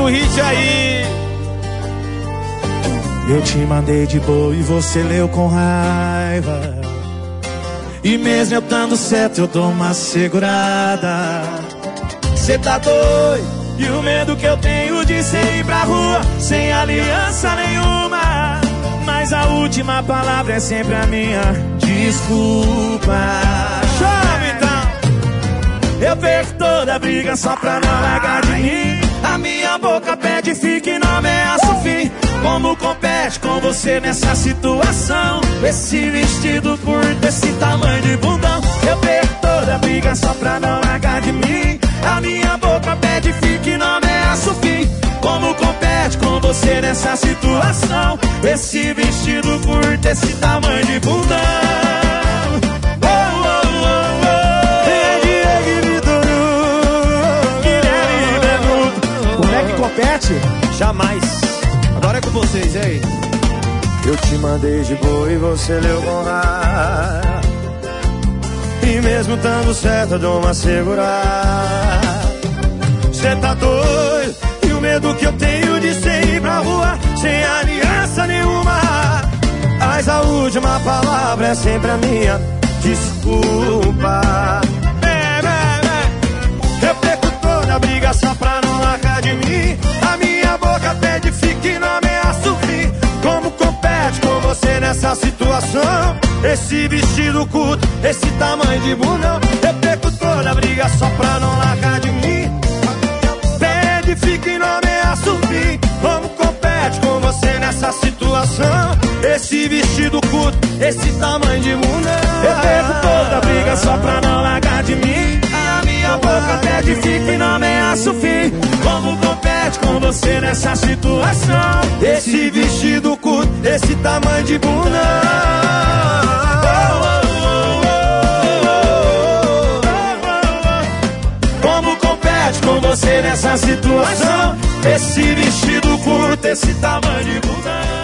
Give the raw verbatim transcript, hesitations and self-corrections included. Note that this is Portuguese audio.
o hit aí. Eu te mandei de boa e você leu com raiva. E mesmo eu dando certo eu dou uma segurada. Cê tá doido? E o medo que eu tenho de cê ir pra rua sem aliança nenhuma. Mas a última palavra é sempre a minha desculpa. Chama então. Eu perco toda a briga só pra não largar de mim. A minha boca pede fique e não ameaça o fim. Como compete com você nessa situação? Esse vestido curto, esse tamanho de bundão. Eu perco toda a briga só pra não largar de mim. A minha boca pede fique e não ameaça o fim. Como compete com você nessa situação? Esse vestido curto, esse tamanho de bundão. Oh, oh, oh, oh. É Diego e Vitor Guilherme Benuto. Como é que compete? Jamais. Agora é com vocês, e aí? Eu te mandei de boa e você leu com raiva. E mesmo dando certo eu dou uma segurada. Cê tá doido? E o medo que eu tenho de cê ir pra rua sem aliança nenhuma. Mas a última palavra é sempre a minha desculpa. É, é, é. Eu perco toda a briga só pra não largar de mim. A minha boca pede fique e não ameaça o fim. Como compete com você nessa situação? Esse vestido curto, esse tamanho de bundão. Eu perco toda a briga só pra não largar de mim. Pede fique e não ameaça o fim. Como compete com você nessa situação? Esse vestido curto, esse tamanho de bundão. Eu perco toda a briga só pra não largar de mim. A minha boca pede fique e não ameaça o fim. Como compete com você nessa situação? Esse vestido curto, esse tamanho de bundão. Como compete com você nessa situação? Esse vestido curto, esse tamanho de bundão.